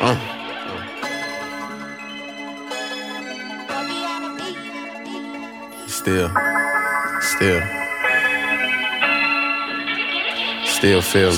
Uh. Still feel,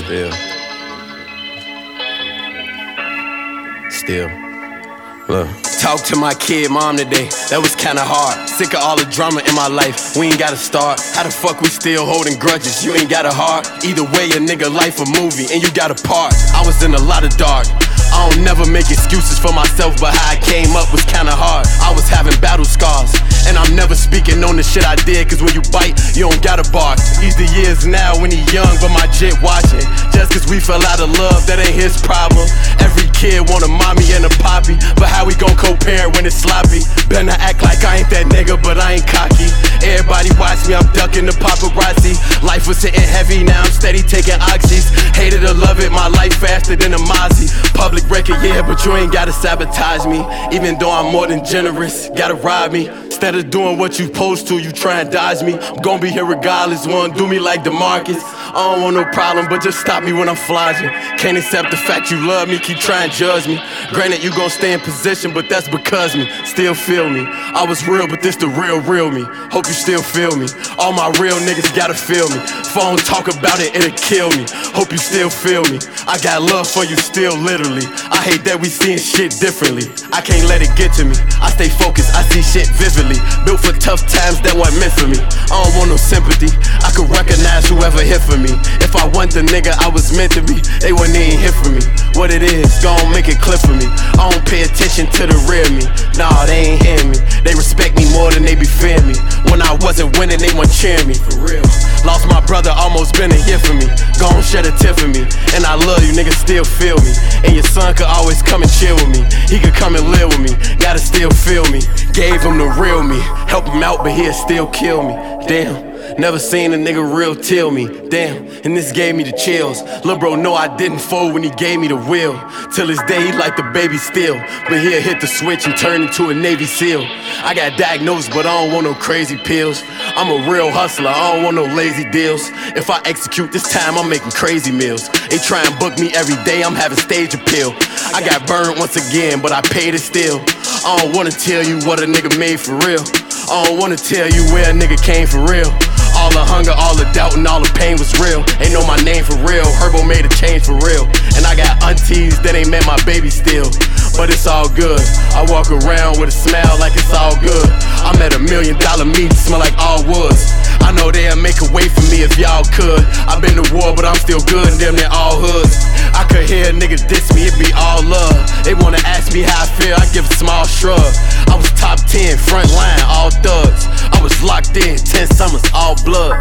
still. Look. Talk to my kid mom today, that was kinda hard. Sick of all the drama in my life, we ain't gotta start. How the fuck we still holding grudges, you ain't got a heart. Either way, a nigga life a movie, and you got a part. I was in a lot of dark, I don't never make excuses for myself, but how I came up was kinda hard. I was having battle scars, and I'm never speaking on the shit I did, cause when you bite, you don't gotta bark. He's the years now when he young, but my jit watching. Just cause we fell out of love, that ain't his problem. Every kid want a mommy and a poppy, but how we gon' co-parent when it's sloppy? Better act like I ain't that nigga, but I ain't cocky. Everybody watch me, I'm ducking the paparazzi. Life was sitting heavy, now I'm steady taking oxys. Hated to love it, my life faster than a Mozzie. Public record, yeah, but you ain't gotta sabotage me. Even though I'm more than generous, gotta rob me. Instead of doing what you supposed to, you try and dodge me. I'm gon' be here regardless, wanna do me like DeMarcus. I don't want no problem, but just stop me when I'm flogging. Can't accept the fact you love me, keep trying to judge me. Granted, you gon' stay in position, but that's because me. Still feel me. I was real, but this the real me. Hope you still feel me. All my real niggas gotta feel me. If I don't talk about it, it'll kill me. Hope you still feel me. I got love for you still, literally. I hate that we seeing shit differently. I can't let it get to me. I stay focused, I see shit vividly. Built for tough times that weren't meant for me. I don't want no sympathy. I could recognize whoever hit for me. If I want the nigga I was meant to be, they wouldn't even hit for me. What it is, gon' make it clear for me. I don't pay attention to the real me. Nah, they ain't hearing me. They respect me more than they be fearing me. When I wasn't winning, they weren't cheering me. For real. Lost my brother, almost been a year for me. Gon' shed a tear for me. And I love you, niggas still feel me. And your son could always come and chill with me. He could come and live with me. Gotta still feel me. Gave him the real me. Help him out, but he'll still kill me. Damn. Never seen a nigga real till me, damn, and this gave me the chills. Lil' bro know I didn't fold when he gave me the will. Till this day he like the baby still, but he'll hit the switch and turn into a Navy SEAL. I got diagnosed but I don't want no crazy pills. I'm a real hustler, I don't want no lazy deals. If I execute this time I'm making crazy meals. They try and book me every day, I'm having stage appeal. I got burned once again but I paid it still. I don't wanna tell you what a nigga made for real. I don't wanna tell you where a nigga came for real. All the hunger, all the doubt, and all the pain was real. Ain't know my name for real, Herbo made a change for real. And I got aunties that ain't met my baby still. But it's all good, I walk around with a smile like it's all good. I'm at $1 million meeting, smell like all woods. I know they'll make a way for me if y'all could. I've been to war, but I'm still good in damn near all hoods. I could hear niggas diss me, it be all love. They wanna ask me how I feel, I give a small shrug. I was top 10, front line, all thugs. I was locked in, 10 summers, all blood.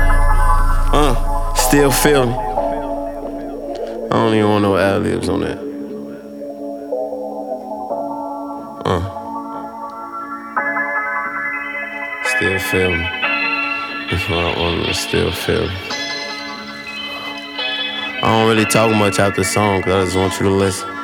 Still feel me. I don't even want no ad-libs on that. Still feel me. That's what I want to still feel me. I don't really talk much after the song, cause I just want you to listen.